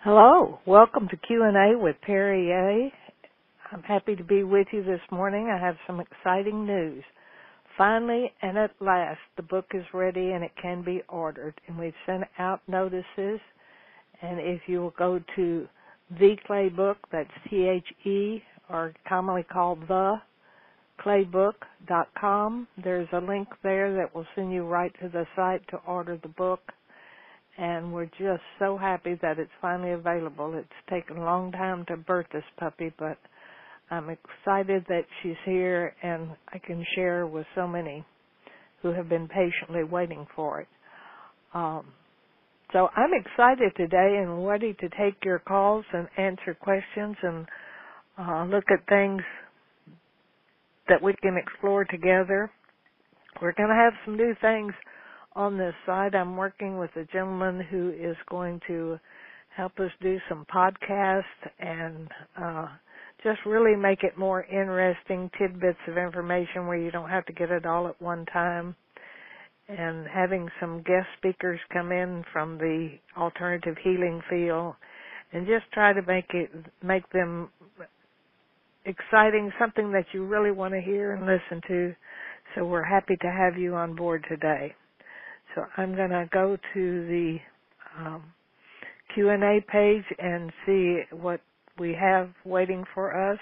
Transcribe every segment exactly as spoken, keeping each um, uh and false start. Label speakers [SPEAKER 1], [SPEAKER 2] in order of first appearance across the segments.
[SPEAKER 1] Hello, welcome to Q and A with Perry A. I'm happy to be with you this morning. I have some exciting news. Finally and at last, the book is ready and it can be ordered. And we've sent out notices. And if you will go to The Clay Book, that's T H E, or commonly called the clay book dot com, there's a link there that will send you right to the site to order the book. And we're just so happy that it's finally available. It's taken a long time to birth this puppy, but I'm excited that she's here and I can share with so many who have been patiently waiting for it. Um, so I'm excited today and ready to take your calls and answer questions and uh, look at things that we can explore together. We're going to have some new things on this side. I'm working with a gentleman who is going to help us do some podcasts and uh, just really make it more interesting, tidbits of information where you don't have to get it all at one time, and having some guest speakers come in from the alternative healing field and just try to make it make them exciting, something that you really want to hear and listen to. So we're happy to have you on board today. So I'm going to go to the um, Q and A page and see what we have waiting for us.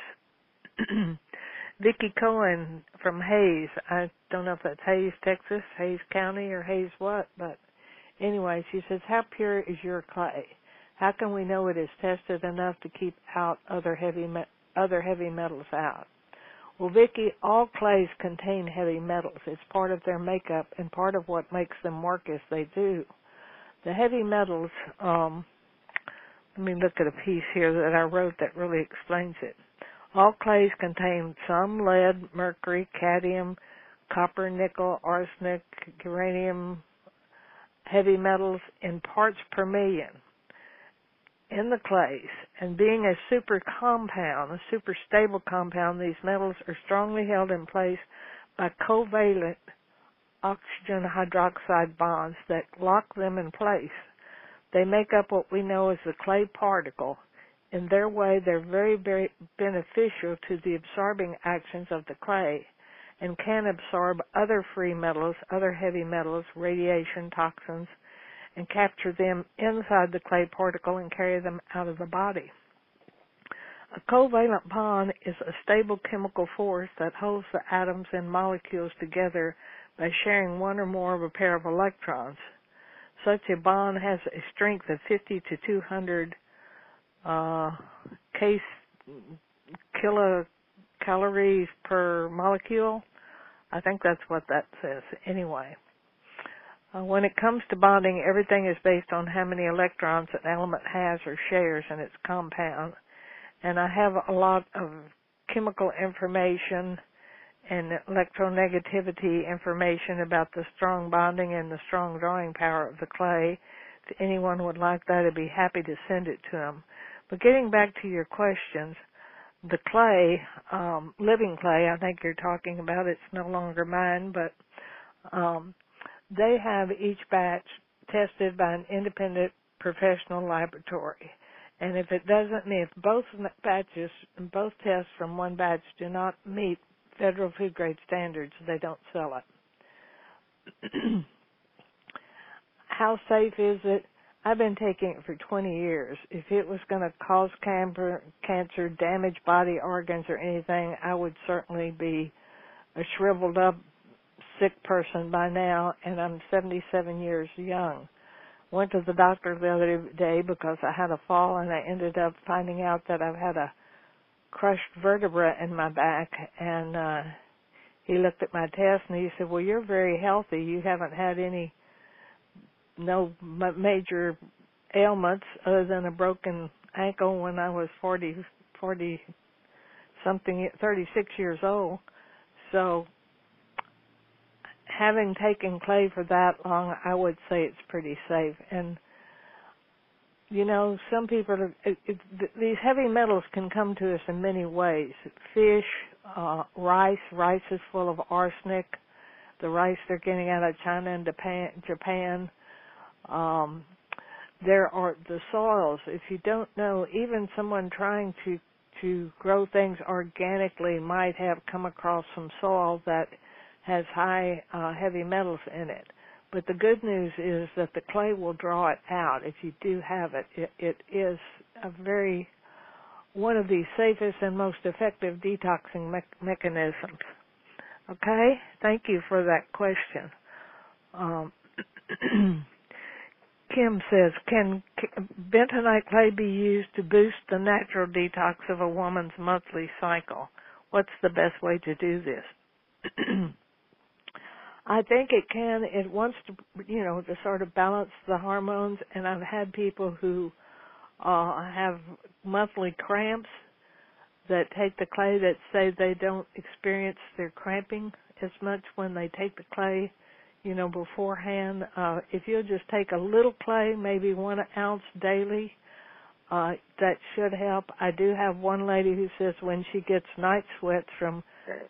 [SPEAKER 1] Vicki Cohen from Hayes. I don't know if that's Hayes, Texas, Hayes County, or Hayes what, but anyway, she says, how pure is your clay? How can we know it is tested enough to keep out other heavy me- other heavy metals out? Well, Vicki, all clays contain heavy metals. It's part of their makeup and part of what makes them work as they do. The heavy metals, um, let me look at a piece here that I wrote that really explains it. All clays contain some lead, mercury, cadmium, copper, nickel, arsenic, uranium, heavy metals in parts per million in the clays, and being a super compound, a super stable compound, these metals are strongly held in place by covalent oxygen hydroxide bonds that lock them in place. They make up what we know as the clay particle. In their way, they're very, very beneficial to the absorbing actions of the clay and can absorb other free metals, other heavy metals, radiation, toxins, and capture them inside the clay particle and carry them out of the body. A covalent bond is a stable chemical force that holds the atoms and molecules together by sharing one or more of a pair of electrons. Such a bond has a strength of fifty to two hundred uh, case kilocalories per molecule. I think that's what that says anyway. Uh, when it comes to bonding, everything is based on how many electrons an element has or shares in its compound. And I have a lot of chemical information and electronegativity information about the strong bonding and the strong drawing power of the clay. If anyone would like that, I'd be happy to send it to them. But getting back to your questions, the clay, um, living clay, I think you're talking about, it's no longer mine, but um, they have each batch tested by an independent professional laboratory. And if it doesn't meet, if both batches, both tests from one batch do not meet federal food grade standards, they don't sell it. How safe is it? I've been taking it for twenty years. If it was going to cause cancer, cancer, damage body organs or anything, I would certainly be a shriveled up sick person by now, and I'm seventy-seven years young. Went to the doctor the other day because I had a fall, and I ended up finding out that I've had a crushed vertebra in my back, and uh, he looked at my test, and he said, well, you're very healthy. You haven't had any, no major ailments other than a broken ankle when I was forty, forty something, thirty-six years old. So having taken clay for that long, I would say it's pretty safe. And, you know, some people, are, it, it, these heavy metals can come to us in many ways. Fish, uh, rice, rice is full of arsenic. The rice they're getting out of China and Japan. Japan. Um, there are the soils. If you don't know, even someone trying to to grow things organically might have come across some soil that has high uh, heavy metals in it. But the good news is that the clay will draw it out if you do have it. It, it is a very one of the safest and most effective detoxing me- mechanisms. Okay? Thank you for that question. Um, Kim says, can bentonite clay be used to boost the natural detox of a woman's monthly cycle? What's the best way to do this? I think it can. It wants to, you know, to sort of balance the hormones, and I've had people who uh, have monthly cramps that take the clay that say they don't experience their cramping as much when they take the clay, you know, beforehand. Uh, if you'll just take a little clay, maybe one ounce daily, uh, that should help. I do have one lady who says when she gets night sweats from,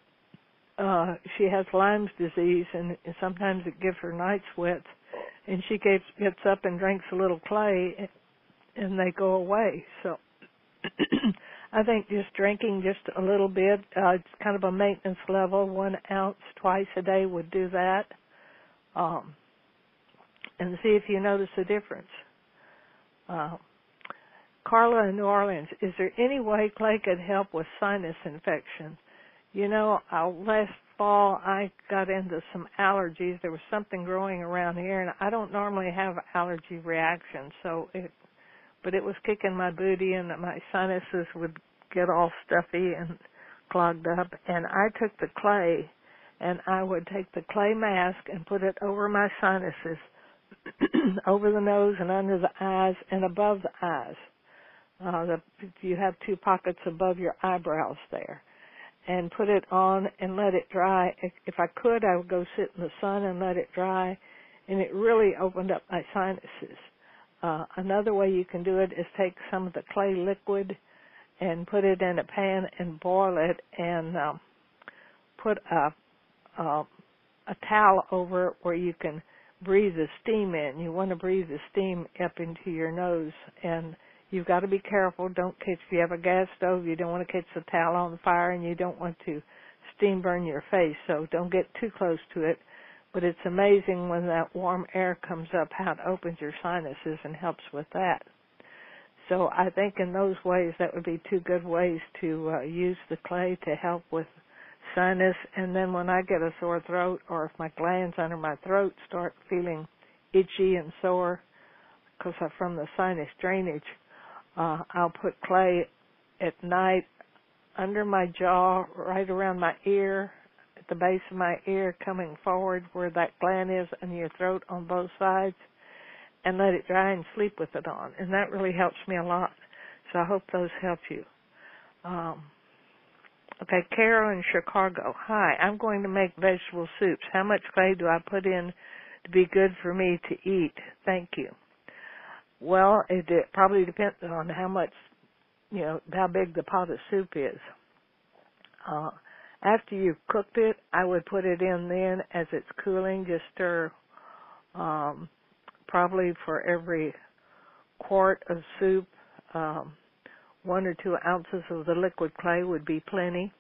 [SPEAKER 1] uh, she has Lyme's disease, and sometimes it gives her night sweats, and she gets, gets up and drinks a little clay, and they go away. So I think just drinking just a little bit, uh, it's kind of a maintenance level, one ounce twice a day would do that. Um, and see if you notice a difference. Uh, Carla in New Orleans, is there any way clay could help with sinus infection? You know, uh, last fall I got into some allergies. There was something growing around here, and I don't normally have allergy reactions, so it, but it was kicking my booty, and my sinuses would get all stuffy and clogged up. And I took the clay, and I would take the clay mask and put it over my sinuses, over the nose and under the eyes and above the eyes. Uh, the, you have two pockets above your eyebrows there. And put it on and let it dry. If, if I could, I would go sit in the sun and let it dry. And it really opened up my sinuses. Uh, another way you can do it is take some of the clay liquid and put it in a pan and boil it, and um, put a, a a towel over it where you can breathe the steam in. You want to breathe the steam up into your nose, and you've got to be careful. Don't catch, if you have a gas stove, you don't want to catch the towel on fire, and you don't want to steam burn your face, so don't get too close to it. But it's amazing when that warm air comes up how it opens your sinuses and helps with that. So I think in those ways that would be two good ways to uh, use the clay to help with sinus. And then when I get a sore throat, or if my glands under my throat start feeling itchy and sore because I'm from the sinus drainage, uh, I'll put clay at night under my jaw, right around my ear, at the base of my ear, coming forward where that gland is, and your throat on both sides, and let it dry and sleep with it on. And that really helps me a lot. So I hope those help you. Um, okay, Carol in Chicago. Hi, I'm going to make vegetable soups. How much clay do I put in to be good for me to eat? Thank you. Well, it, it probably depends on how much, you know, how big the pot of soup is. Uh, after you've cooked it, I would put it in then as it's cooling. Just stir um, probably for every quart of soup, um, one or two ounces of the liquid clay would be plenty.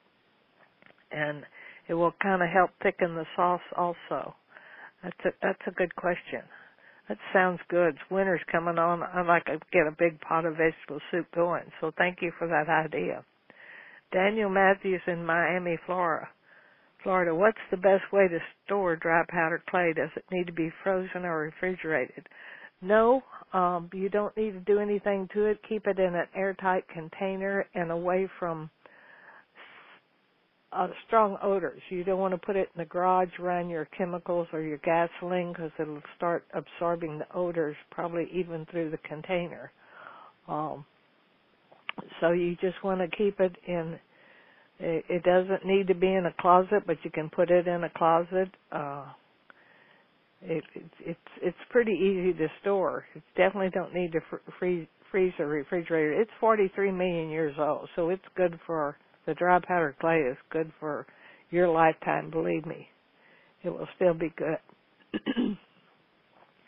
[SPEAKER 1] And it will kind of help thicken the sauce also. That's a, that's a good question. That sounds good. Winter's coming on. I'd like to get a big pot of vegetable soup going. So thank you for that idea. Daniel Matthews in Miami, Florida. Florida, what's the best way to store dry powdered clay? Does it need to be frozen or refrigerated? No, um, you don't need to do anything to it. Keep it in an airtight container and away from uh, strong odors. You don't want to put it in the garage around your chemicals or your gasoline because it'll start absorbing the odors, probably even through the container. Um, so you just want to keep it in. It doesn't need to be in a closet, but you can put it in a closet. Uh, it, it, it's it's pretty easy to store. You definitely don't need to fr- freeze, freeze or refrigerator. It's forty-three million years old, so it's good for, the dry powdered clay is good for your lifetime, believe me. It will still be good.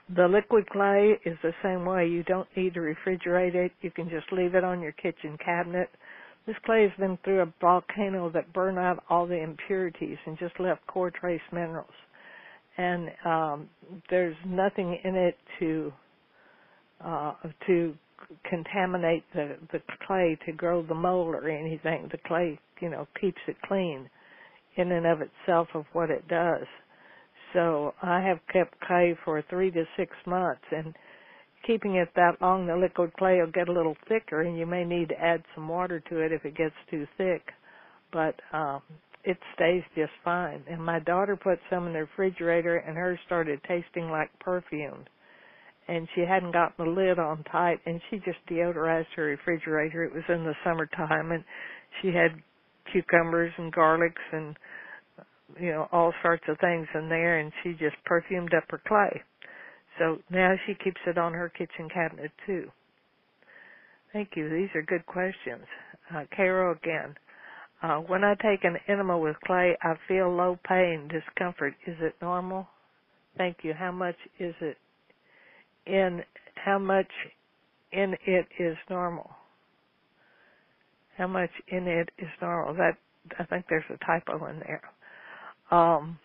[SPEAKER 1] The liquid clay is the same way. You don't need to refrigerate it. You can just leave it on your kitchen cabinet. This clay has been through a volcano that burned out all the impurities and just left core trace minerals. And um, there's nothing in it to uh, to contaminate the, the clay to grow the mold or anything. The clay, you know, keeps it clean in and of itself of what it does. So I have kept clay for three to six months, and keeping it that long, the liquid clay will get a little thicker, and you may need to add some water to it if it gets too thick. But um, it stays just fine. And my daughter put some in the refrigerator, and hers started tasting like perfume. And she hadn't gotten the lid on tight, and she just deodorized her refrigerator. It was in the summertime, and she had cucumbers and garlics and, you know, all sorts of things in there, and she just perfumed up her clay. So now she keeps it on her kitchen cabinet, too. Thank you. These are good questions. Uh, Carol again. Uh, when I take an enema with clay, I feel low pain, discomfort. Is it normal? Thank you. How much is it in, how much in it is normal? How much in it is normal? That, I think there's a typo in there. Um,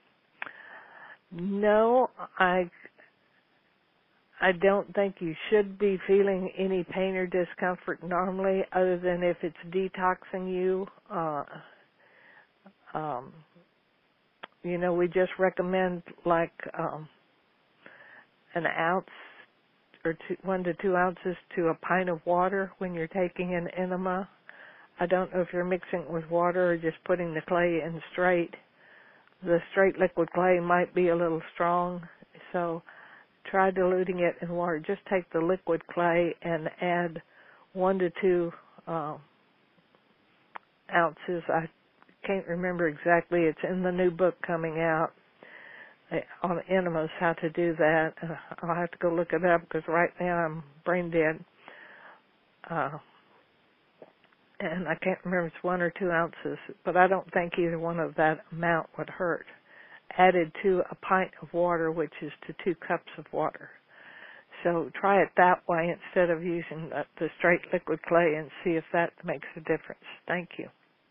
[SPEAKER 1] no, I I don't think you should be feeling any pain or discomfort normally, other than if it's detoxing you. Uh, um, you know, we just recommend like um, an ounce or two, one to two ounces to a pint of water when you're taking an enema. I don't know if you're mixing it with water or just putting the clay in straight. The straight liquid clay might be a little strong, so try diluting it in water. Just take the liquid clay and add one to two uh, ounces. I can't remember exactly. It's in the new book coming out on enemas, how to do that. Uh, I'll have to go look it up because right now I'm brain dead. Uh, and I can't remember if it's one or two ounces, but I don't think either one of that amount would hurt. Added to a pint of water, which is to two cups of water. So try it that way instead of using the, the straight liquid clay and see if that makes a difference. Thank you.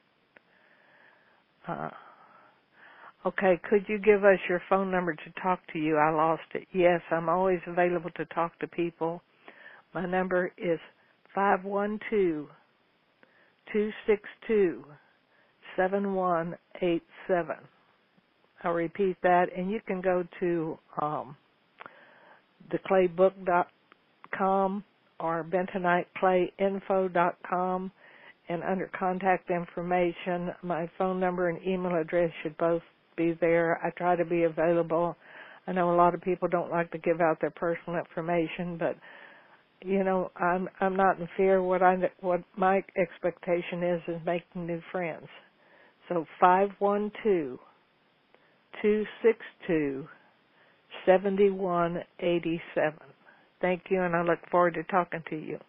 [SPEAKER 1] Uh, okay, could you give us your phone number to talk to you? I lost it. Yes, I'm always available to talk to people. My number is five one two, two six two, seven one eight seven. I'll repeat that, and you can go to um, the clay book dot com or bentonite clay info dot com, and under contact information, my phone number and email address should both be there. I try to be available. I know a lot of people don't like to give out their personal information, but you know, I'm I'm not in fear. What I what my expectation is is making new friends. So five one two, two six two, seven one eight seven. Thank you, and I look forward to talking to you.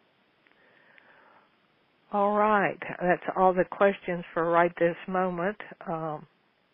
[SPEAKER 1] All right, that's all the questions for right this moment. Um,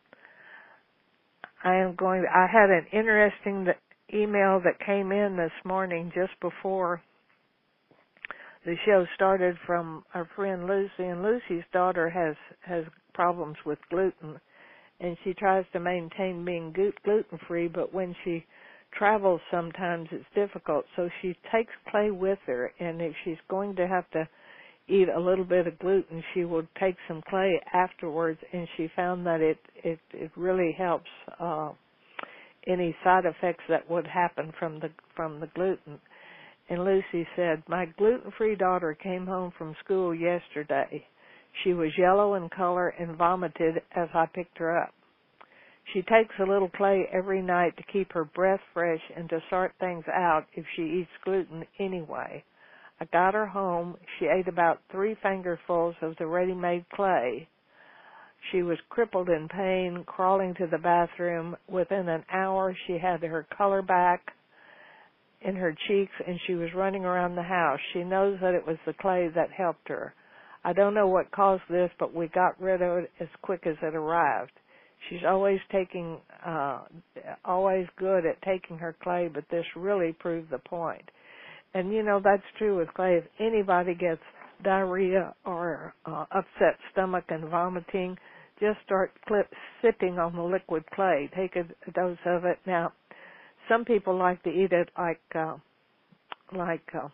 [SPEAKER 1] I am going. I had an interesting email that came in this morning just before the show started from our friend Lucy, and Lucy's daughter has has problems with gluten, and she tries to maintain being gluten-free, but when she travels sometimes it's difficult, so she takes clay with her, and if she's going to have to eat a little bit of gluten, she will take some clay afterwards, and she found that it, it, it really helps uh, any side effects that would happen from the from the gluten. And Lucy said, my gluten-free daughter came home from school yesterday. She was yellow in color and vomited as I picked her up. She takes a little clay every night to keep her breath fresh and to sort things out if she eats gluten anyway. I got her home. She ate about three fingerfuls of the ready-made clay. She was crippled in pain, crawling to the bathroom. Within an hour, she had her color back in her cheeks, and she was running around the house. She knows that it was the clay that helped her. I don't know what caused this, but we got rid of it as quick as it arrived. She's always taking, uh, always good at taking her clay, but this really proved the point. And you know, that's true with clay. If anybody gets diarrhea or uh, upset stomach and vomiting, just start clip, sipping on the liquid clay. Take a, a dose of it. Now, some people like to eat it like, uh, like uh,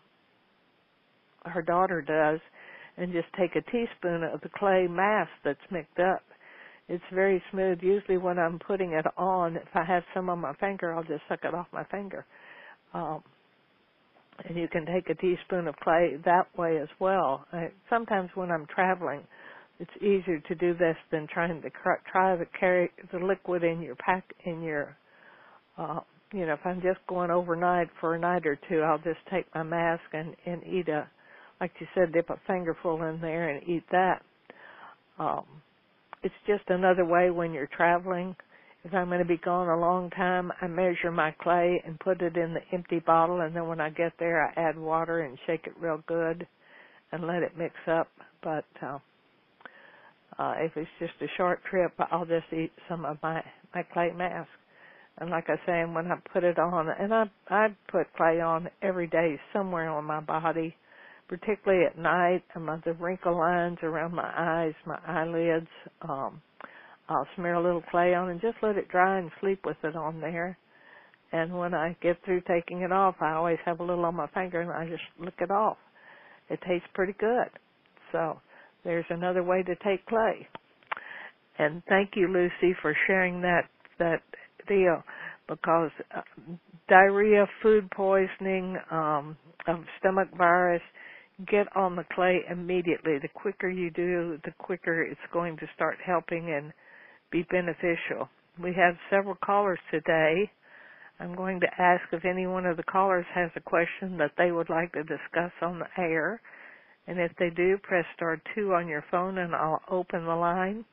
[SPEAKER 1] her daughter does, and just take a teaspoon of the clay mass that's mixed up. It's very smooth. Usually when I'm putting it on, if I have some on my finger, I'll just suck it off my finger. Um, and you can take a teaspoon of clay that way as well. I, sometimes when I'm traveling, it's easier to do this than trying to cr- try to carry the liquid in your pack, in your, uh, you know, if I'm just going overnight for a night or two, I'll just take my mask and, and eat a, like you said, dip a fingerful in there and eat that. Um, it's just another way when you're traveling. If I'm going to be gone a long time, I measure my clay and put it in the empty bottle, and then when I get there, I add water and shake it real good and let it mix up. But uh, uh, if it's just a short trip, I'll just eat some of my, my clay mask. And like I say, when I put it on, and I I put clay on every day somewhere on my body, particularly at night, and my, the wrinkle lines around my eyes, my eyelids, um, I'll smear a little clay on and just let it dry and sleep with it on there. And when I get through taking it off, I always have a little on my finger and I just lick it off. It tastes pretty good. So there's another way to take clay. And thank you, Lucy, for sharing that, that deal, because uh, diarrhea, food poisoning, um, of stomach virus, get on the clay immediately. The quicker you do, the quicker it's going to start helping and be beneficial. We have several callers today. I'm going to ask if any one of the callers has a question that they would like to discuss on the air. And if they do, press star two on your phone and I'll open the line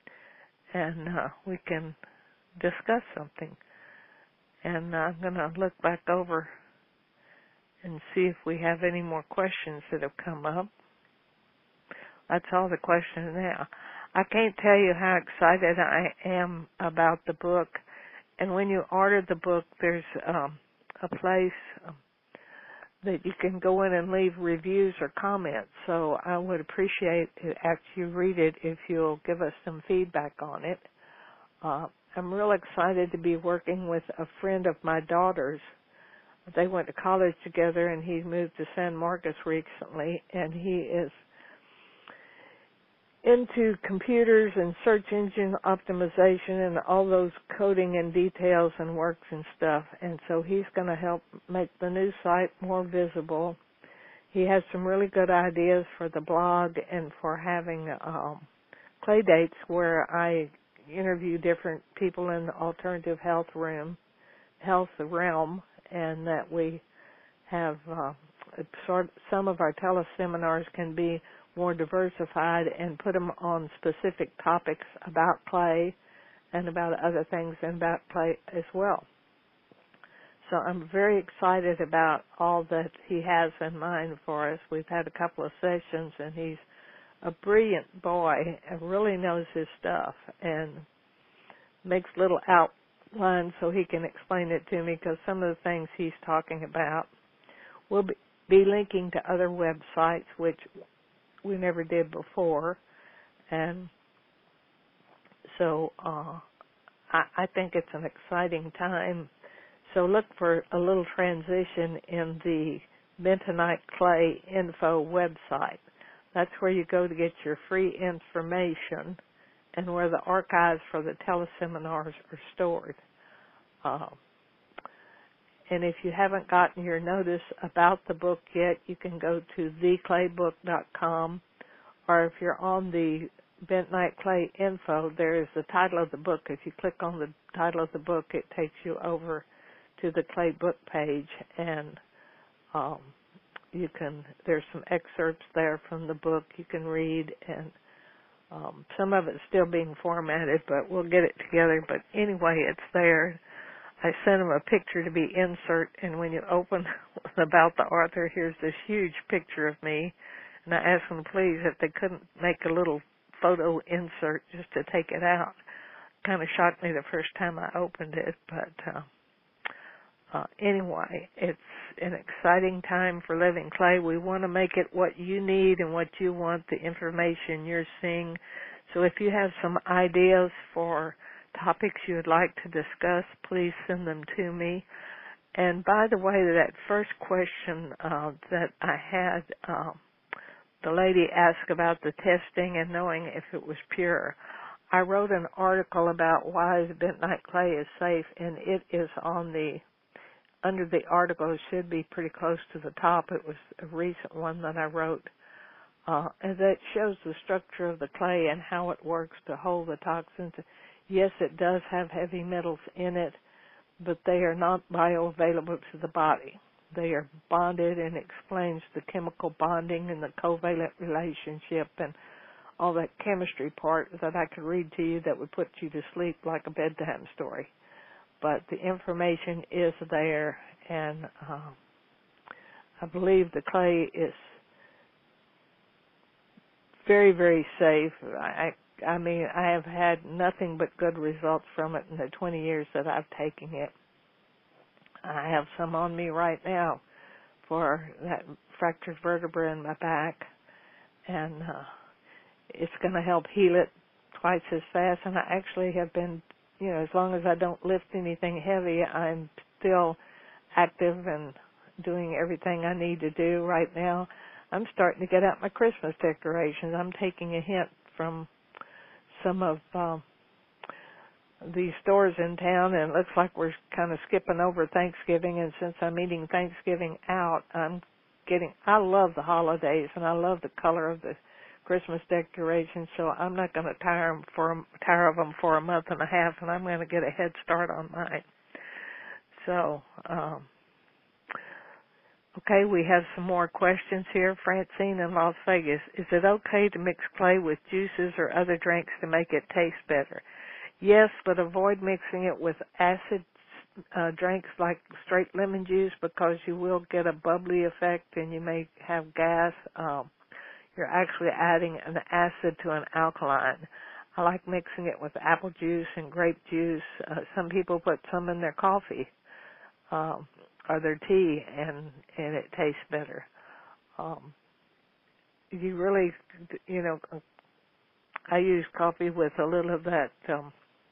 [SPEAKER 1] and uh, we can discuss something. And uh, I'm going to look back over and see if we have any more questions that have come up. That's all the questions now. I can't tell you how excited I am about the book. And when you order the book, there's um, a place um, that you can go in and leave reviews or comments. So I would appreciate it after you read it if you'll give us some feedback on it. Uh, I'm real excited to be working with a friend of my daughter's. They went to college together, and he moved to San Marcos recently, and he is into computers and search engine optimization and all those coding and details and works and stuff. And so he's going to help make the new site more visible. He has some really good ideas for the blog and for having um, play dates where I interview different people in the alternative health room, health realm, and that we have uh, sort some of our teleseminars can be more diversified and put them on specific topics about clay and about other things and about clay as well. So I'm very excited about all that he has in mind for us. We've had a couple of sessions, and he's a brilliant boy and really knows his stuff and makes little out line so he can explain it to me, because some of the things he's talking about will be, be linking to other websites which we never did before. And so uh, I, I think it's an exciting time. So look for a little transition in the Bentonite Clay Info website. That's where you go to get your free information and where the archives for the teleseminars are stored. Uh, and if you haven't gotten your notice about the book yet, you can go to the clay book dot com, or if you're on the Bentonite Clay Info, there is the title of the book. If you click on the title of the book, it takes you over to the Clay Book page, and um, you can. There's some excerpts there from the book you can read, and Um, some of it's still being formatted, but we'll get it together. But anyway, it's there. I sent him a picture to be insert, and when you open about the author, here's this huge picture of me. And I asked them, please, if they couldn't make a little photo insert just to take it out. kind of shocked me the first time I opened it, but uh, uh, anyway, it's an exciting time for Living Clay. We want to make it what you need and what you want, the information you're seeing. So if you have some ideas for topics you would like to discuss, please send them to me. And by the way, that first question uh, that I had, uh, the lady asked about the testing and knowing if it was pure. I wrote an article about why the bentonite clay is safe, and it is on the, under the article, it should be pretty close to the top. It was a recent one that I wrote. Uh, and that shows the structure of the clay and how it works to hold the toxins. Yes, it does have heavy metals in it, but they are not bioavailable to the body. They are bonded, and explains the chemical bonding and the covalent relationship and all that chemistry part that I could read to you that would put you to sleep like a bedtime story. But the information is there, and uh, I believe the clay is very, very safe. I, I mean, I have had nothing but good results from it in the twenty years that I've taken it. I have some on me right now for that fractured vertebra in my back, and uh, it's going to help heal it twice as fast. And I actually have been, you know, as long as I don't lift anything heavy, I'm still active and doing everything I need to do right now. I'm starting to get out my Christmas decorations. I'm taking a hint from some of um, these stores in town, and it looks like we're kind of skipping over Thanksgiving, and since I'm eating Thanksgiving out, I'm getting, I love the holidays, and I love the color of the Christmas decorations, so I'm not going to tire, 'em for, tire of them for a month and a half, and I'm going to get a head start on mine. So, um, okay, we have some more questions here. Francine in Las Vegas. Is it okay to mix clay with juices or other drinks to make it taste better? Yes, but avoid mixing it with acid uh, drinks like straight lemon juice, because you will get a bubbly effect and you may have gas. Um, you're actually adding an acid to an alkaline. I like mixing it with apple juice and grape juice. Uh, some people put some in their coffee um, or their tea, and, and it tastes better. Um, you really, you know, I use coffee with a little of that um,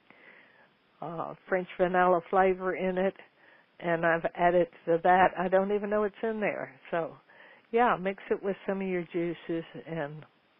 [SPEAKER 1] uh, French vanilla flavor in it, and I've added to that. I don't even know it's in there. So, yeah, mix it with some of your juices, and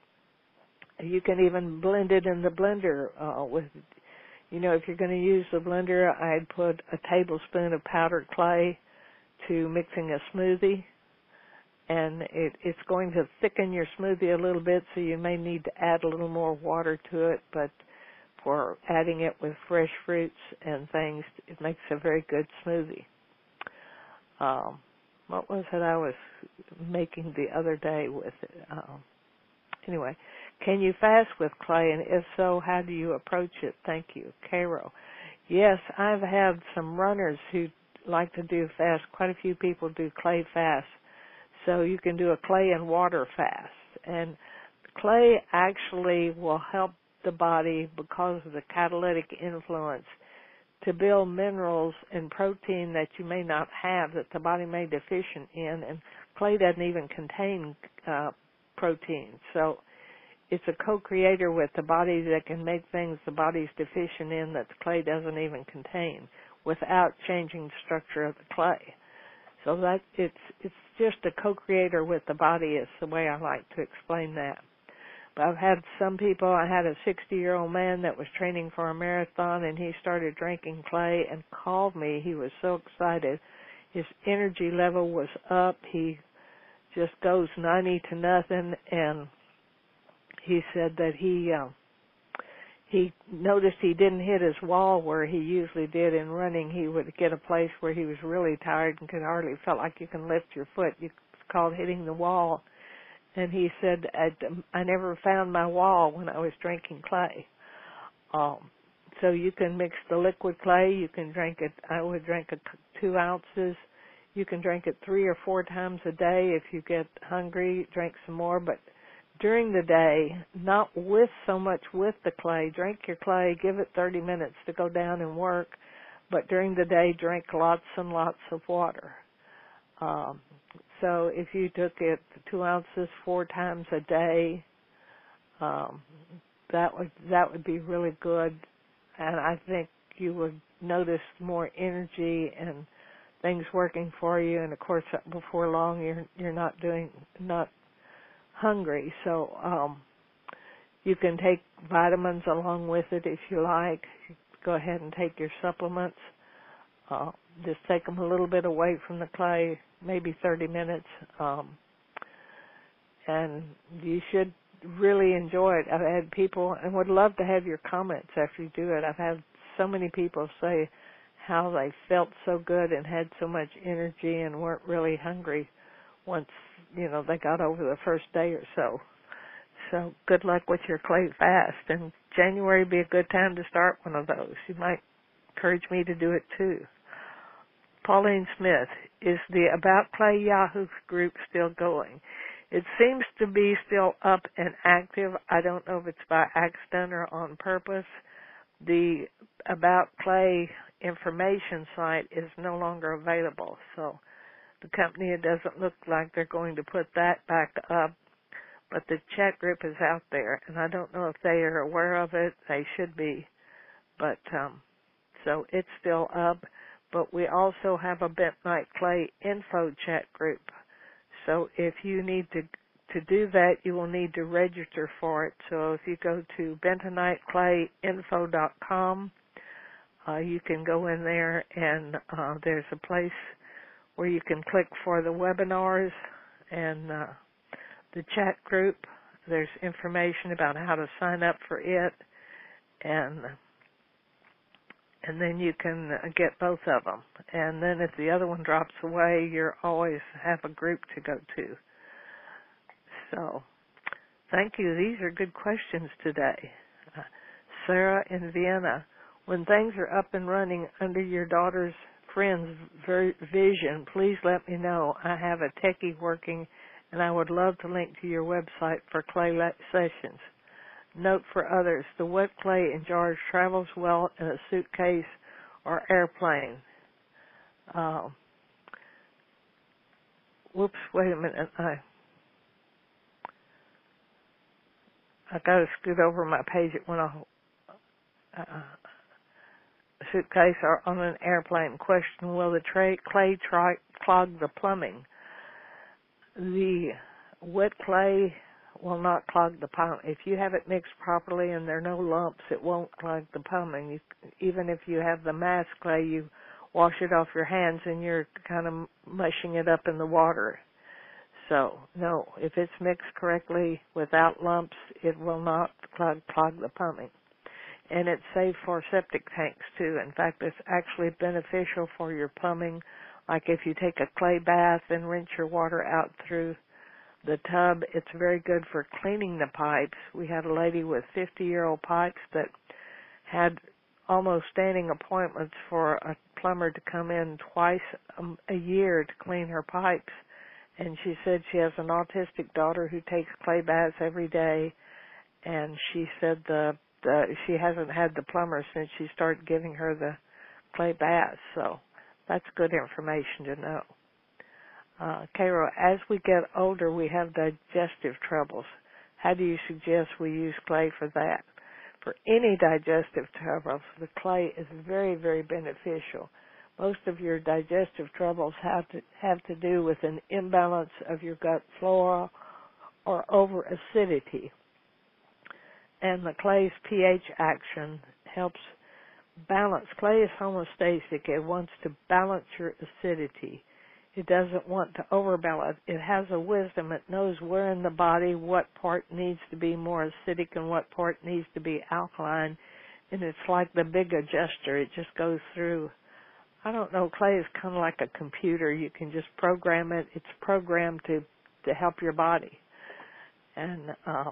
[SPEAKER 1] you can even blend it in the blender uh, with, you know, if you're going to use the blender, I'd put a tablespoon of powdered clay to mixing a smoothie, and it, it's going to thicken your smoothie a little bit, so you may need to add a little more water to it, but for adding it with fresh fruits and things, it makes a very good smoothie. Um, what was it I was making the other day with it? Um, anyway, can you fast with clay, and if so, how do you approach it? Thank you. Cairo. Yes, I've had some runners who like to do fast. Quite a few people do clay fast. So you can do a clay and water fast. And clay actually will help the body, because of the catalytic influence, to build minerals and protein that you may not have, that the body may be deficient in. And clay doesn't even contain uh, protein. So it's a co-creator with the body that can make things the body's deficient in that the clay doesn't even contain, without changing the structure of the clay. So that it's it's just a co-creator with the body is the way I like to explain that. But I've had some people, I had a sixty-year-old man that was training for a marathon, and he started drinking clay and called me. He was so excited. His energy level was up. He just goes ninety to nothing, and he said that he uh, he noticed he didn't hit his wall where he usually did in running. He would get a place where he was really tired and could hardly, felt like you can lift your foot. It's called hitting the wall. And he said, I, I never found my wall when I was drinking clay. Um, so you can mix the liquid clay. You can drink it, I would drink it two ounces. You can drink it three or four times a day. If you get hungry, drink some more. But during the day, not with so much with the clay. Drink your clay, give it thirty minutes to go down and work, but during the day, drink lots and lots of water. Um, so if you took it two ounces four times a day, um, that would that would be really good, and I think you would notice more energy and things working for you. And of course, before long, you're you're not doing not hungry. So um, you can take vitamins along with it if you like. Go ahead and take your supplements. Uh, just take them a little bit away from the clay, maybe thirty minutes, um, and you should really enjoy it. I've had people, and would love to have your comments after you do it. I've had so many people say how they felt so good and had so much energy and weren't really hungry once, you know, they got over the first day or so. So good luck with your clay fast, and January would be a good time to start one of those. You might encourage me to do it too. Pauline Smith, is the About Clay Yahoo group still going? It seems to be still up and active. I don't know if it's by accident or on purpose. The About Clay information site is no longer available, so the company, it doesn't look like they're going to put that back up, but the chat group is out there, and I don't know if they are aware of it. They should be, but um, so it's still up. But we also have a Bentonite Clay info chat group. So if you need to to do that, you will need to register for it. So if you go to bentonite clay info dot com, uh, you can go in there, and uh, there's a place where you can click for the webinars and uh, the chat group. There's information about how to sign up for it, and and then you can get both of them. And then if the other one drops away, you always have a group to go to. So, thank you. These are good questions today. Uh, Sarah in Vienna, when things are up and running under your daughter's friend's vision, please let me know. I have a techie working, and I would love to link to your website for clay sessions. Note for others, the wet clay in jars travels well in a suitcase or airplane. Uh, whoops, wait a minute. I I got to scoot over my page. It went off. Uh, a suitcase or on an airplane. Question, will the tra- clay try- clog the plumbing? The wet clay will not clog the plumbing. If you have it mixed properly and there are no lumps, it won't clog the plumbing. You, even if you have the mass clay, you wash it off your hands and you're kind of mushing it up in the water. So, no, if it's mixed correctly without lumps, it will not clog, clog the plumbing. And it's safe for septic tanks, too. In fact, it's actually beneficial for your plumbing. Like if you take a clay bath and rinse your water out through the tub, it's very good for cleaning the pipes. We had a lady with fifty-year-old pipes that had almost standing appointments for a plumber to come in twice a year to clean her pipes. And she said she has an autistic daughter who takes clay baths every day, and she said the, the she hasn't had the plumber since she started giving her the clay baths. So that's good information to know. Uh, Cairo, as we get older, we have digestive troubles. How do you suggest we use clay for that? For any digestive troubles, the clay is very, very beneficial. Most of your digestive troubles have to have to do with an imbalance of your gut flora or over acidity. And the clay's pH action helps balance. Clay is homeostatic. It wants to balance your acidity. It doesn't want to overbalance. It has a wisdom. It knows where in the body what part needs to be more acidic and what part needs to be alkaline. And it's like the big adjuster. It just goes through. I don't know, clay is kind of like a computer. You can just program it. It's programmed to, to help your body. And um,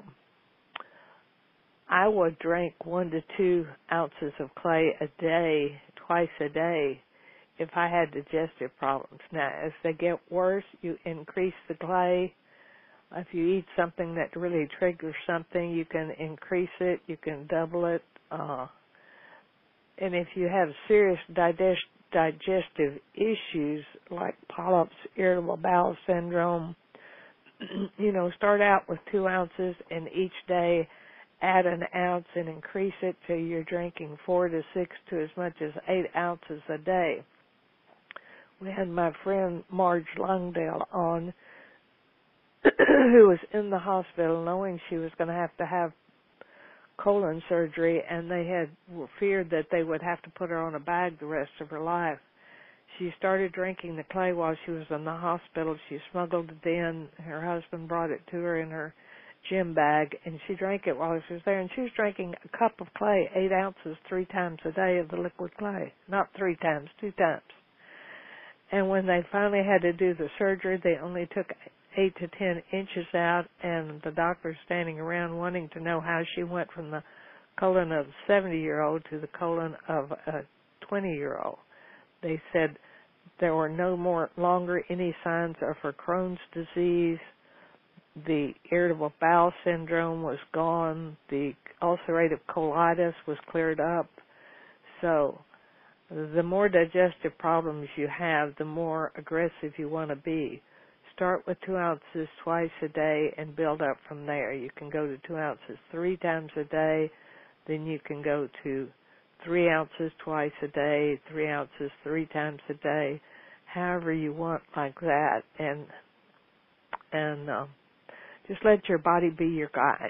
[SPEAKER 1] I would drink one to two ounces of clay a day, twice a day, if I had digestive problems. Now, as they get worse, you increase the clay. If you eat something that really triggers something, you can increase it, you can double it. Uh, and if you have serious digest, digestive issues like polyps, irritable bowel syndrome, you know, start out with two ounces and each day add an ounce and increase it till you're drinking four to six to as much as eight ounces a day. We had my friend Marge Longdale on, who was in the hospital knowing she was going to have to have colon surgery, and they had feared that they would have to put her on a bag the rest of her life. She started drinking the clay while she was in the hospital. She smuggled it in. Her husband brought it to her in her gym bag, and she drank it while she was there. And she was drinking a cup of clay, eight ounces, three times a day of the liquid clay. Not three times, two times. And when they finally had to do the surgery, they only took eight to ten inches out, and the doctor standing around wanting to know how she went from the colon of a seventy-year-old to the colon of a twenty-year-old. They said there were no more longer any signs of her Crohn's disease. The irritable bowel syndrome was gone. The ulcerative colitis was cleared up. So the more digestive problems you have, the more aggressive you want to be. Start with two ounces twice a day and build up from there. You can go to two ounces three times a day. Then you can go to three ounces twice a day, three ounces three times a day, however you want like that. And and uh, just let your body be your guide.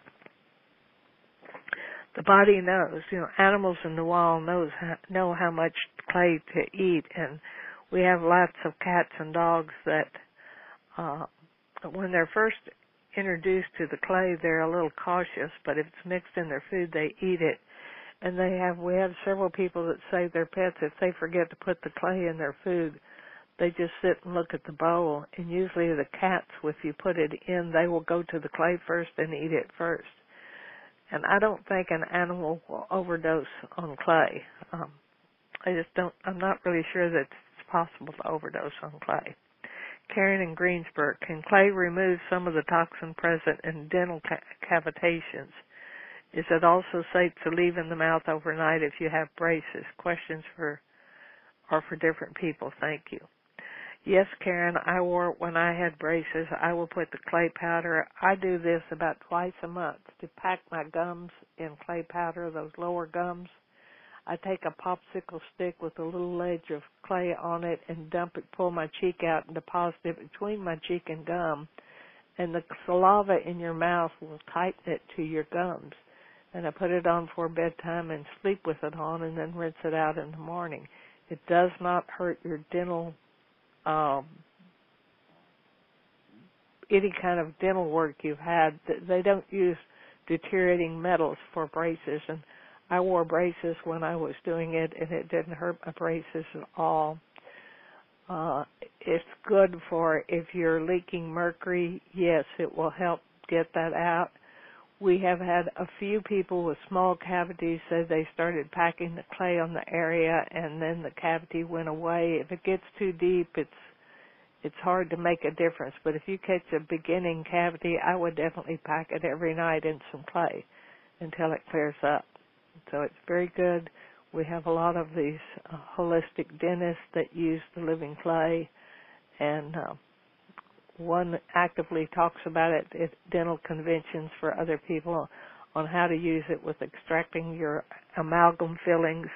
[SPEAKER 1] The body knows, you know, animals in the wild knows know how much clay to eat, and we have lots of cats and dogs that uh, when they're first introduced to the clay, they're a little cautious, but if it's mixed in their food, they eat it. And they have, we have several people that say their pets, if they forget to put the clay in their food, they just sit and look at the bowl. And usually the cats, if you put it in, they will go to the clay first and eat it first. And I don't think an animal will overdose on clay. Um, I just don't, I'm not really sure that it's possible to overdose on clay. Karen in Greensburg, can clay remove some of the toxin present in dental ca- cavitations? Is it also safe to leave in the mouth overnight if you have braces? Questions for are for different people. Thank you. Yes, Karen, I wore it when I had braces. I will put the clay powder. I do this about twice a month to pack my gums in clay powder, those lower gums. I take a popsicle stick with a little ledge of clay on it and dump it, pull my cheek out and deposit it between my cheek and gum. And the saliva in your mouth will tighten it to your gums. And I put it on for bedtime and sleep with it on and then rinse it out in the morning. It does not hurt your dental, um, any kind of dental work you've had. They don't use deteriorating metals for braces. And I wore braces when I was doing it, and it didn't hurt my braces at all. Uh, it's good for if you're leaking mercury. Yes, it will help get that out. We have had a few people with small cavities say they started packing the clay on the area and then the cavity went away. If it gets too deep, it's it's hard to make a difference. But if you catch a beginning cavity, I would definitely pack it every night in some clay until it clears up. So it's very good. We have a lot of these uh, holistic dentists that use the living clay, and uh, one actively talks about it at dental conventions for other people on how to use it with extracting your amalgam fillings.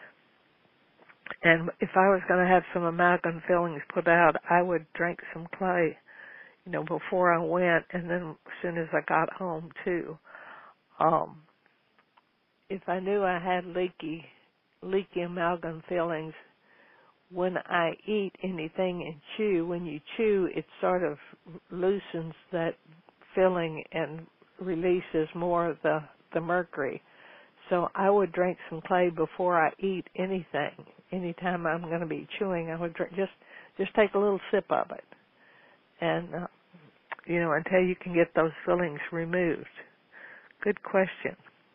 [SPEAKER 1] And if I was going to have some amalgam fillings put out, I would drink some clay, you know, before I went, and then as soon as I got home too. Um, if I knew I had leaky, leaky amalgam fillings, when I eat anything and chew, when you chew, it sort of loosens that filling and releases more of the, the mercury. So I would drink some clay before I eat anything. Anytime I'm going to be chewing, I would drink, just just take a little sip of it, and uh, you know, until you can get those fillings removed. Good question.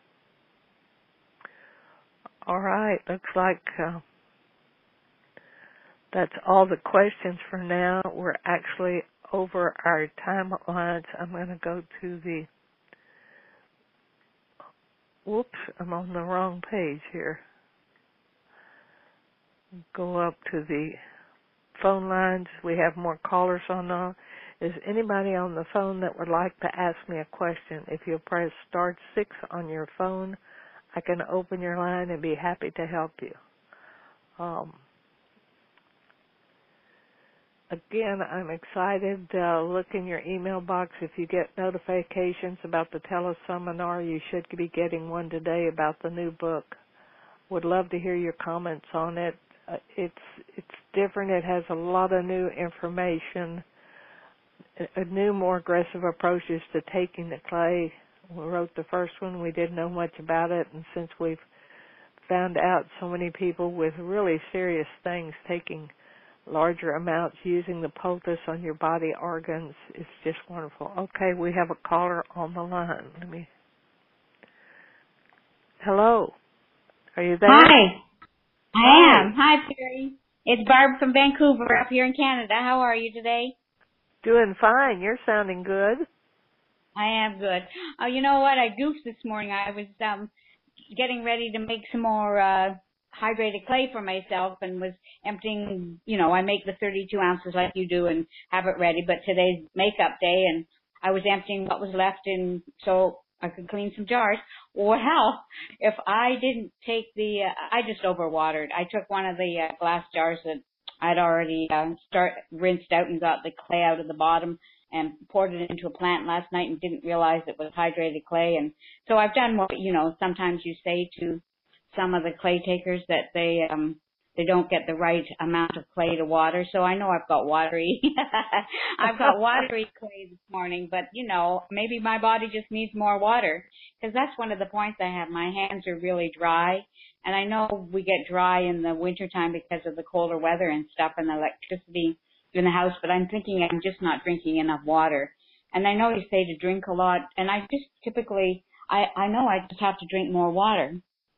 [SPEAKER 1] All right, looks like uh, that's all the questions for now. We're actually over our timelines. I'm going to go to the, whoops, I'm on the wrong page here. Go up to the phone lines. We have more callers on now. Is anybody on the phone that would like to ask me a question? If you'll press star six on your phone, I can open your line and be happy to help you. Um, again, I'm excited. Uh, look in your email box. If you get notifications about the teleseminar, you should be getting one today about the new book. Would love to hear your comments on it. Uh, it's it's different. It has a lot of new information, a, a new, more aggressive approaches to taking the clay. We wrote the first one. We didn't know much about it, and since we've found out so many people with really serious things taking larger amounts, using the poultice on your body organs, it's just wonderful. Okay, we have a caller on the line. Let me. Hello. Are you there?
[SPEAKER 2] Hi. I
[SPEAKER 1] Hi.
[SPEAKER 2] am. Hi, Perry. It's Barb from Vancouver up here in Canada. How are you today?
[SPEAKER 1] Doing fine. You're sounding good.
[SPEAKER 2] I am good. Oh, you know what? I goofed this morning. I was um getting ready to make some more uh hydrated clay for myself and was emptying, you know, I make the thirty-two ounces like you do and have it ready, but today's makeup day and I was emptying what was left in so I could clean some jars. Well, if I didn't take the, uh, I just overwatered. I took one of the uh, glass jars that I'd already uh, start rinsed out and got the clay out of the bottom and poured it into a plant last night and didn't realize it was hydrated clay. And so I've done what, you know, sometimes you say to some of the clay takers that they, um, they don't get the right amount of clay to water. So I know I've got watery, I've got watery clay this morning, but you know, maybe my body just needs more water because that's one of the points I have. My hands are really dry and I know we get dry in the wintertime because of the colder weather and stuff and the electricity in the house, but I'm thinking I'm just not drinking enough water. And I know you say to drink a lot and I just typically, I, I know I just have to drink more water.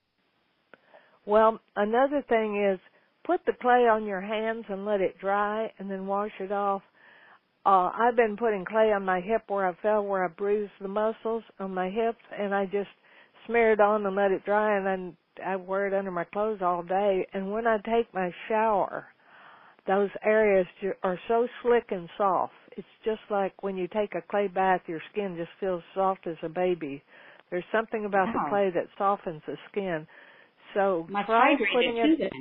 [SPEAKER 1] Well, another thing is put the clay on your hands and let it dry and then wash it off. Uh, I've been putting clay on my hip where I fell, where I bruised the muscles on my hips, and I just smear it on and let it dry, and then I wear it under my clothes all day. And when I take my shower, those areas are so slick and soft. It's just like when you take a clay bath, your skin just feels soft as a baby. There's something about the
[SPEAKER 2] Wow.
[SPEAKER 1] clay that softens the skin. So
[SPEAKER 2] Must
[SPEAKER 1] try
[SPEAKER 2] hydrate
[SPEAKER 1] putting
[SPEAKER 2] it too
[SPEAKER 1] it.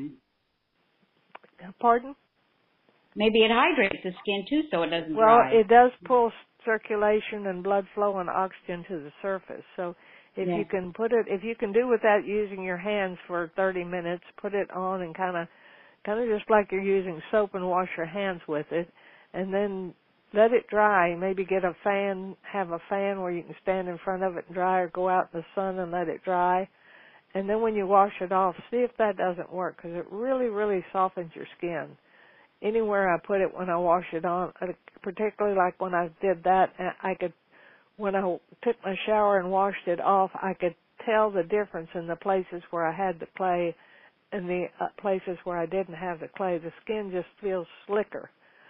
[SPEAKER 2] then.
[SPEAKER 1] Pardon?
[SPEAKER 2] Maybe it hydrates the skin too, so it doesn't
[SPEAKER 1] Well,
[SPEAKER 2] dry.
[SPEAKER 1] it does pull circulation and blood flow and oxygen to the surface. So if
[SPEAKER 2] Yeah.
[SPEAKER 1] you can put it, if you can do without using your hands for thirty minutes, put it on and kind of, kind of just like you're using soap and wash your hands with it, and then let it dry. Maybe get a fan, have a fan where you can stand in front of it and dry, or go out in the sun and let it dry. And then when you wash it off, see if that doesn't work, because it really, really softens your skin. Anywhere I put it when I wash it on, particularly like when I did that, I could, when I took my shower and washed it off, I could tell the difference in the places where I had the clay and the uh, places where I didn't have the clay. The skin just feels slicker.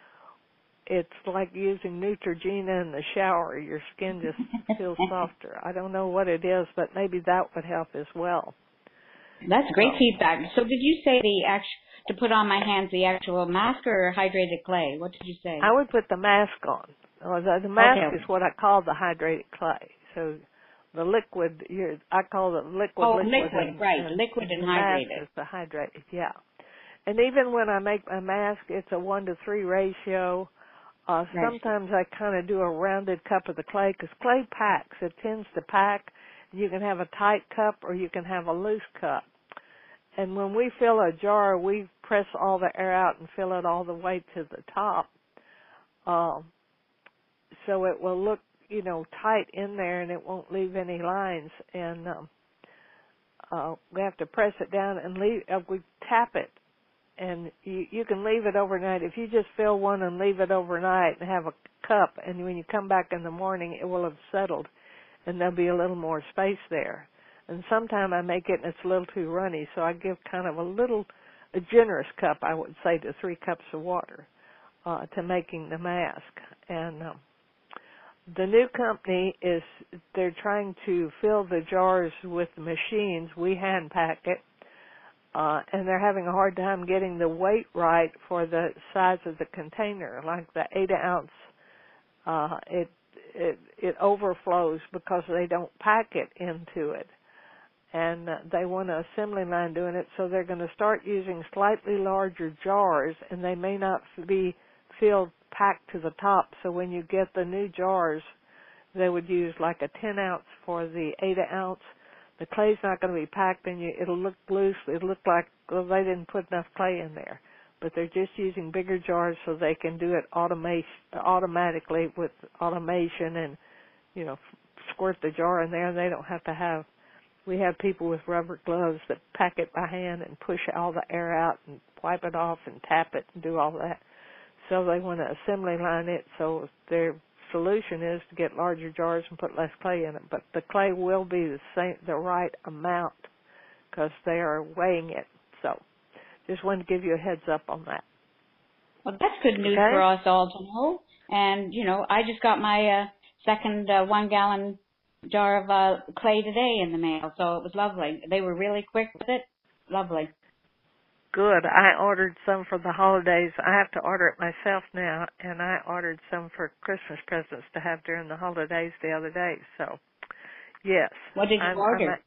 [SPEAKER 1] It's like using Neutrogena in the shower. Your skin just feels softer. I don't know what it is, but maybe that would help as well.
[SPEAKER 2] That's great
[SPEAKER 1] So,
[SPEAKER 2] feedback. So did you say the act to put on my hands the actual mask or hydrated clay? What did you say?
[SPEAKER 1] I would put the mask on. Uh, the, the mask
[SPEAKER 2] Okay.
[SPEAKER 1] is what I call the hydrated clay. So the liquid, you're, I call it liquid,
[SPEAKER 2] Oh,
[SPEAKER 1] liquid,
[SPEAKER 2] liquid,
[SPEAKER 1] and,
[SPEAKER 2] right.
[SPEAKER 1] and
[SPEAKER 2] Liquid and
[SPEAKER 1] the mask
[SPEAKER 2] hydrated.
[SPEAKER 1] is the hydrated, yeah. And even when I make my mask, it's a one to three ratio. Uh,
[SPEAKER 2] Right.
[SPEAKER 1] sometimes I kind of do a rounded cup of the clay because clay packs. It tends to pack. You can have a tight cup or you can have a loose cup. And when we fill a jar, we press all the air out and fill it all the way to the top. Um, so it will look, you know, tight in there and it won't leave any lines. And um, uh, we have to press it down and leave. Uh, we tap it. And you, you can leave it overnight. If you just fill one and leave it overnight and have a cup, and when you come back in the morning, it will have settled, and there'll be a little more space there. And sometimes I make it and it's a little too runny, so I give kind of a little, a generous cup, I would say, to three cups of water. uh, to making the mask. And um, the new company is, they're trying to fill the jars with the machines. We hand pack it. Uh, and they're having a hard time getting the weight right for the size of the container. Like the eight ounce, uh, it, it, it overflows because they don't pack it into it. And uh, they want an assembly line doing it, so they're going to start using slightly larger jars, and they may not be filled packed to the top. So when you get the new jars, they would use like a ten ounce for the eight ounce. The clay's not going to be packed, and you, it'll look loose. It'll look like, well, they didn't put enough clay in there. But they're just using bigger jars so they can do it automation, automatically with automation and, you know, squirt the jar in there. And they don't have to have, we have people with rubber gloves that pack it by hand and push all the air out and wipe it off and tap it and do all that. So they want to assembly line it, so their solution is to get larger jars and put less clay in it. But the clay will be the same, the right amount, because they are weighing it. So just wanted to give you a heads up on that.
[SPEAKER 2] Well, that's good news
[SPEAKER 1] okay?
[SPEAKER 2] for us all to know. And, you know, I just got my uh, second uh, one-gallon jar of uh, clay today in the mail, so it was lovely. They were really quick with it. Lovely.
[SPEAKER 1] Good. I ordered some for the holidays. I have to order it myself now, and I ordered some for Christmas presents to have during the holidays the other day. So, yes.
[SPEAKER 2] What did you
[SPEAKER 1] I'm,
[SPEAKER 2] order?
[SPEAKER 1] I'm,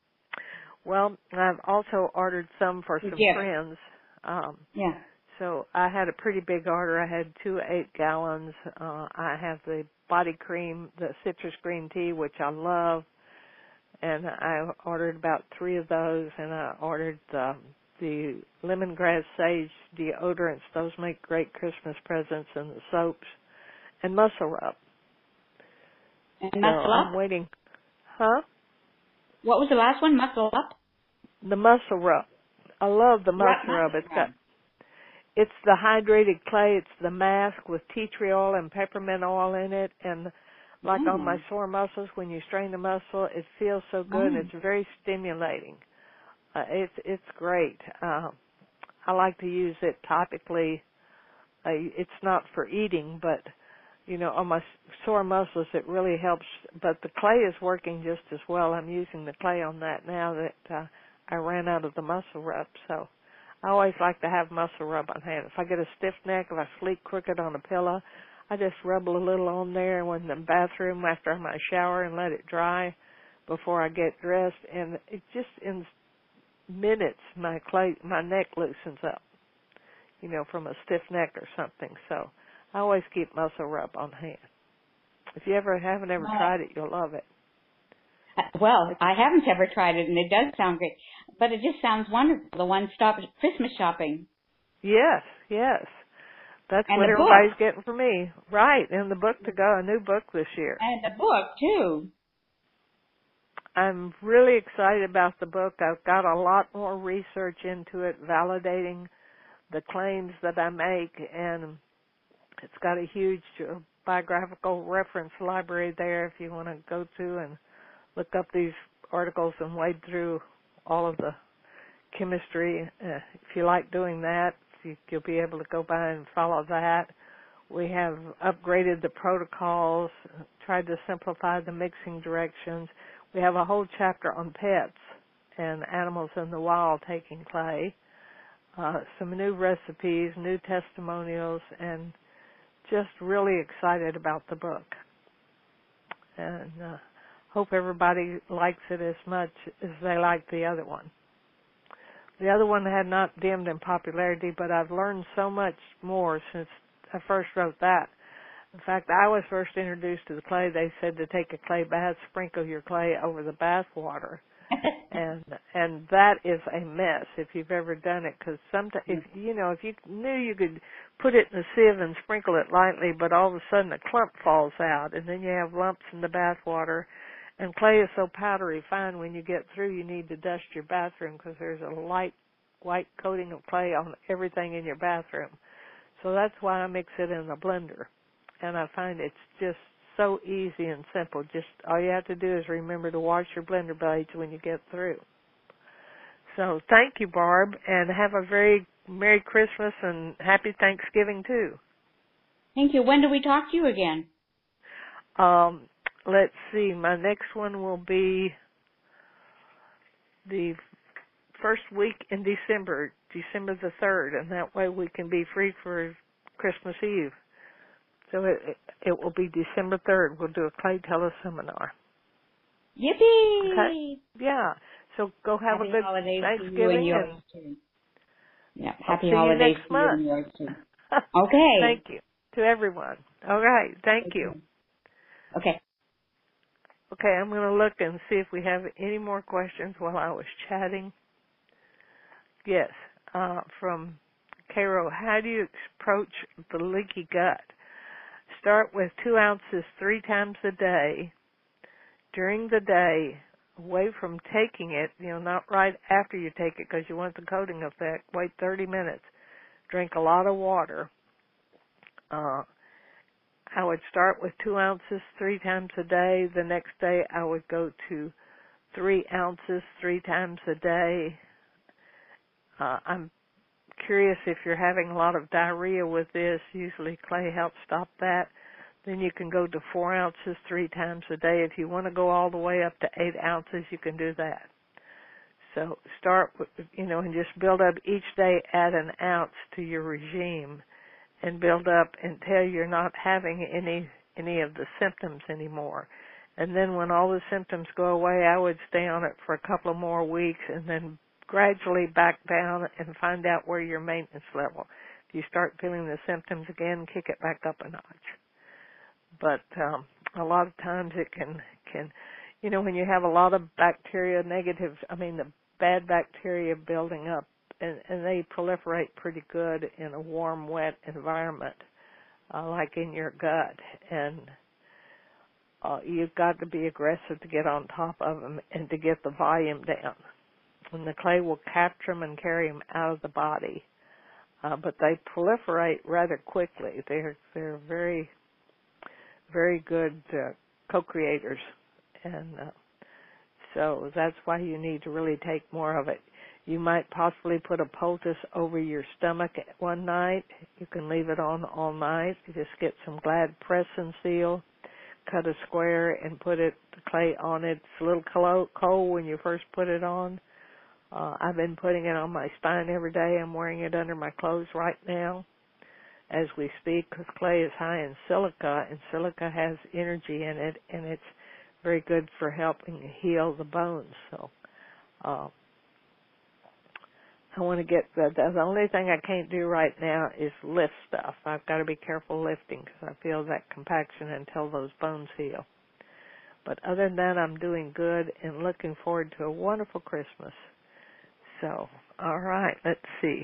[SPEAKER 1] well, I've also ordered some for some
[SPEAKER 2] yeah.
[SPEAKER 1] friends. Um,
[SPEAKER 2] yeah.
[SPEAKER 1] So I had a pretty big order. I had two eight gallons. Uh, I have the body cream, the citrus green tea, which I love, and I ordered about three of those, and I ordered the the lemongrass sage deodorants. Those make great Christmas presents, and the soaps, and Muscle Rub.
[SPEAKER 2] And
[SPEAKER 1] so
[SPEAKER 2] Muscle Up?
[SPEAKER 1] I'm waiting. Huh?
[SPEAKER 2] What was the last one? Muscle Up?
[SPEAKER 1] The Muscle Rub. I love the Muscle
[SPEAKER 2] What
[SPEAKER 1] Rub.
[SPEAKER 2] muscle
[SPEAKER 1] It's got, it's the hydrated clay. It's the mask with tea tree oil and peppermint oil in it, and like
[SPEAKER 2] mm.
[SPEAKER 1] on my sore muscles, when you strain the muscle, it feels so good.
[SPEAKER 2] Mm.
[SPEAKER 1] And it's very stimulating. Uh, it's it's great. Uh, I like to use it topically. Uh, it's not for eating, but you know, on my sore muscles, it really helps. But the clay is working just as well. I'm using the clay on that now that uh, I ran out of the Muscle Rub. So I always like to have Muscle Rub on hand. If I get a stiff neck, if I sleep crooked on a pillow, I just rub a little on there in the bathroom after my shower and let it dry before I get dressed, and it just in minutes my clay my neck loosens up, you know, from a stiff neck or something. So I always keep Muscle Rub on hand. If you ever haven't ever
[SPEAKER 2] well,
[SPEAKER 1] tried it, you'll love it.
[SPEAKER 2] Well, I haven't ever tried it, and it does sound great. But it just sounds wonderful. The one-stop Christmas shopping.
[SPEAKER 1] Yes, yes. That's
[SPEAKER 2] and
[SPEAKER 1] what
[SPEAKER 2] the
[SPEAKER 1] everybody's
[SPEAKER 2] book.
[SPEAKER 1] getting from me. Right, and the book to go, a new book this year.
[SPEAKER 2] And the book, too.
[SPEAKER 1] I'm really excited about the book. I've got a lot more research into it, validating the claims that I make, and it's got a huge biographical reference library there if you want to go to and look up these articles and wade through all of the chemistry. Uh, if you like doing that, you, you'll be able to go by and follow that. We have upgraded the protocols, tried to simplify the mixing directions. We have a whole chapter on pets and animals in the wild taking clay, uh, some new recipes, new testimonials, and just really excited about the book. And uh, hope everybody likes it as much as they like the other one. The other one had not dimmed in popularity, but I've learned so much more since I first wrote that. In fact, I was first introduced to the clay. They said to take a clay bath, sprinkle your clay over the bath water, and and that is a mess if you've ever done it. Because sometimes, if you know, if you knew you could put it in a sieve and sprinkle it lightly, but all of a sudden a clump falls out, and then you have lumps in the bath water. And clay is so powdery fine. When you get through, you need to dust your bathroom because there's a light white coating of clay on everything in your bathroom. So that's why I mix it in a blender. And I find it's just so easy and simple. Just all you have to do is remember to wash your blender blades when you get through. So thank you, Barb, and have a very Merry Christmas and Happy Thanksgiving, too.
[SPEAKER 2] Thank you. When do we talk to you again?
[SPEAKER 1] Um, let's see. My next one will be the first week in December, December the third, and that way we can be free for Christmas Eve. So it, it, it will be December third. We'll do a clay teleseminar.
[SPEAKER 2] Yippee!
[SPEAKER 1] Okay? Yeah. So go have
[SPEAKER 2] Happy
[SPEAKER 1] a good
[SPEAKER 2] holidays
[SPEAKER 1] Thanksgiving.
[SPEAKER 2] to you and yours,
[SPEAKER 1] and
[SPEAKER 2] too. Yeah,
[SPEAKER 1] I'll
[SPEAKER 2] happy
[SPEAKER 1] see
[SPEAKER 2] holidays
[SPEAKER 1] you next
[SPEAKER 2] to you
[SPEAKER 1] month.
[SPEAKER 2] and yours, too. Okay.
[SPEAKER 1] Thank you to everyone. All right. Thank you.
[SPEAKER 2] Okay.
[SPEAKER 1] Okay, I'm going to look and see if we have any more questions while I was chatting. Yes, uh, from Cairo, how do you approach the leaky gut? Start with two ounces three times a day. During the day, away from taking it, you know, not right after you take it because you want the coating effect. Wait thirty minutes. Drink a lot of water. Uh, I would start with two ounces three times a day. The next day I would go to three ounces three times a day. Uh, I'm curious if you're having a lot of diarrhea with this. Usually clay helps stop that. Then you can go to four ounces three times a day. If you want to go all the way up to eight ounces, you can do that. So start with, you know, and just build up each day, add an ounce to your regime and build up until you're not having any any of the symptoms anymore. And then when all the symptoms go away, I would stay on it for a couple of more weeks and then gradually back down and find out where your maintenance level. If you start feeling the symptoms again, kick it back up a notch. But um, a lot of times it can, can, you know, when you have a lot of bacteria, negative, I mean the bad bacteria building up, and, and they proliferate pretty good in a warm, wet environment, uh, like in your gut. And uh, you've got to be aggressive to get on top of them and to get the volume down. And the clay will capture them and carry them out of the body. Uh, but they proliferate rather quickly. They're they're very, very good uh, co-creators. And uh, so that's why you need to really take more of it. You might possibly put a poultice over your stomach one night. You can leave it on all night. You just get some Glad press and seal, cut a square, and put it the clay on it. It's a little cold when you first put it on. Uh, I've been putting it on my spine every day. I'm wearing it under my clothes right now as we speak because clay is high in silica, and silica has energy in it, and it's very good for helping heal the bones. So uh, I want to get the, the only thing I can't do right now is lift stuff. I've got to be careful lifting because I feel that compaction until those bones heal. But other than that, I'm doing good and looking forward to a wonderful Christmas. So, all right, let's see.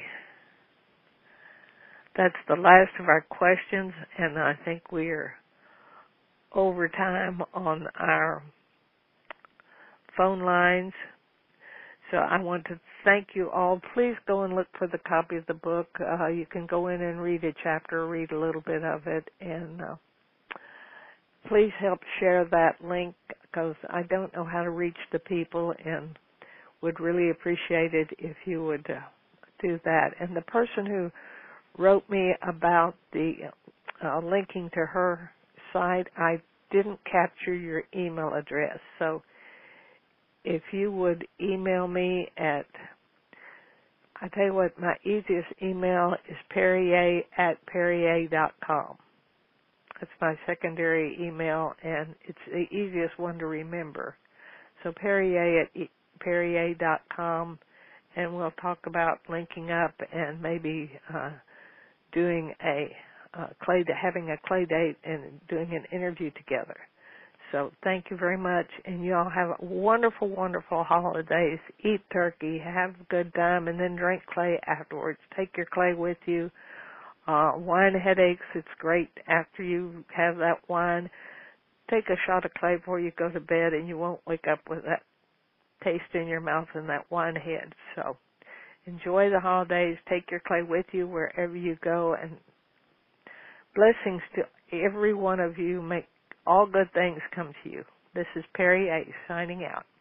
[SPEAKER 1] That's the last of our questions, and I think we're over time on our phone lines. So I want to thank you all. Please go and look for the copy of the book. Uh, you can go in and read a chapter, read a little bit of it, and uh, please help share that link because I don't know how to reach the people and would really appreciate it if you would uh, do that. And the person who wrote me about the uh, linking to her site, I didn't capture your email address. So if you would email me at, I tell you what, my easiest email is perrier at perrier dot com. That's my secondary email, and it's the easiest one to remember. So perrier at perrier dot com, and we'll talk about linking up and maybe uh, doing a uh, clay, having a clay date and doing an interview together. So thank you very much, and you all have wonderful, wonderful holidays. Eat turkey, have a good time, and then drink clay afterwards. Take your clay with you. Uh, wine headaches, it's great after you have that wine. Take a shot of clay before you go to bed, and you won't wake up with that taste in your mouth and that wine head. So enjoy the holidays. Take your clay with you wherever you go, and blessings to every one of you. Make all good things come to you. This is Perry A. signing out.